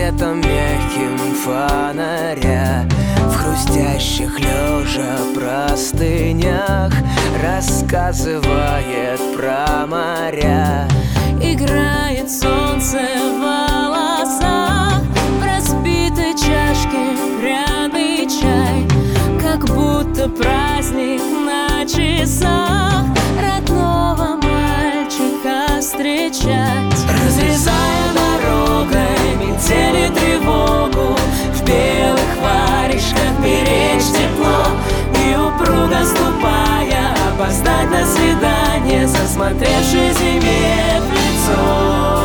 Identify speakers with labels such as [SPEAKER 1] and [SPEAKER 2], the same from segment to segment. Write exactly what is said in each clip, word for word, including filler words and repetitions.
[SPEAKER 1] светом мягким фонаря в хрустящих лежа простынях рассказывает про моря.
[SPEAKER 2] Играет солнце в волосах, в разбитой чашке пряный чай, как будто праздник на часах родного мальчика встречать.
[SPEAKER 1] Разрезая дорогой метели тревогу, в белых варежках беречь тепло и упруго ступая опоздать на свидание, засмотревшей зиме в лицо.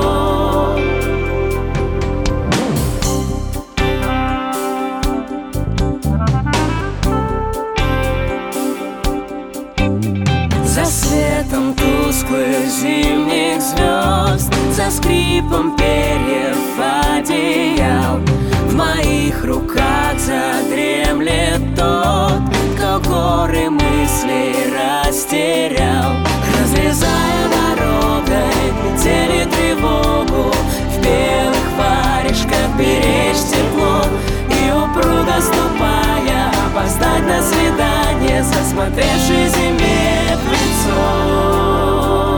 [SPEAKER 1] За светом тусклых зимних звезд, за скрипом перьев одеял, в моих руках задремлет тот, кто горы мыслей растерял. Разрезая дорогой метели тревогу, в белых варежках беречь тепло и упруго ступая опоздать на свидание, засмотревшей зиме в лицо.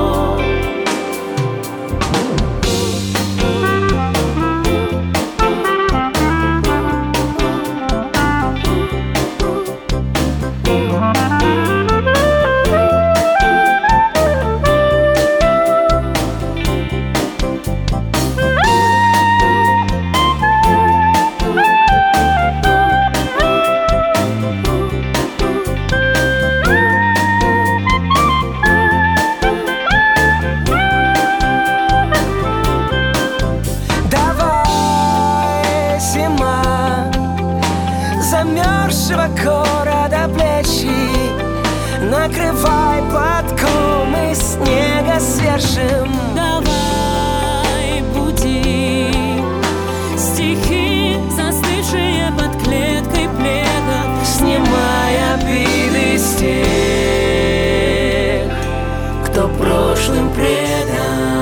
[SPEAKER 1] Замерзшего города плечи накрывай платком из снега свежим.
[SPEAKER 2] Давай буди стихи, застывшие под клеткой пледов,
[SPEAKER 1] снимай обиды с тех, кто прошлым предан.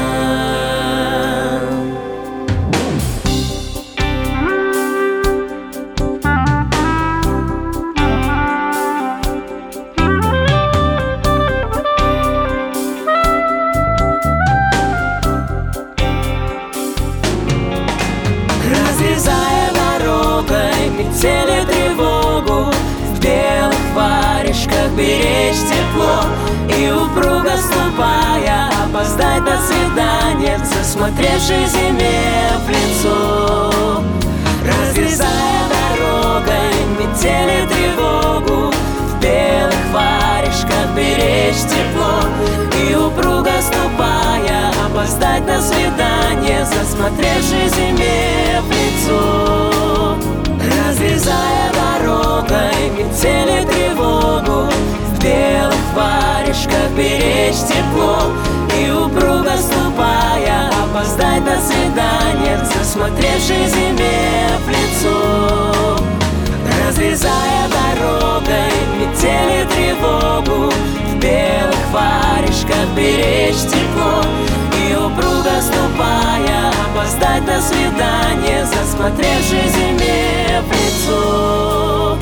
[SPEAKER 1] Разрезая дорогой метели тревогу, в белых варежках беречь тепло и упруго ступая опоздать на свидание, засмотревшей зиме в лицо. Разрезая дорогой метели тревогу, в белых варежках беречь тепло и упруго ступая опоздать на свидание, засмотревшей зиме в лицо. Разрезая дорогой метели тревогу, в белых варежках беречь тепло и упруго ступая опоздать на свидание, засмотревшей зиме в лицо. Разрезая дорогой метели тревогу, в белых варежках беречь тепло и упруго ступая опоздать на свидание, засмотревшей зиме в лицо.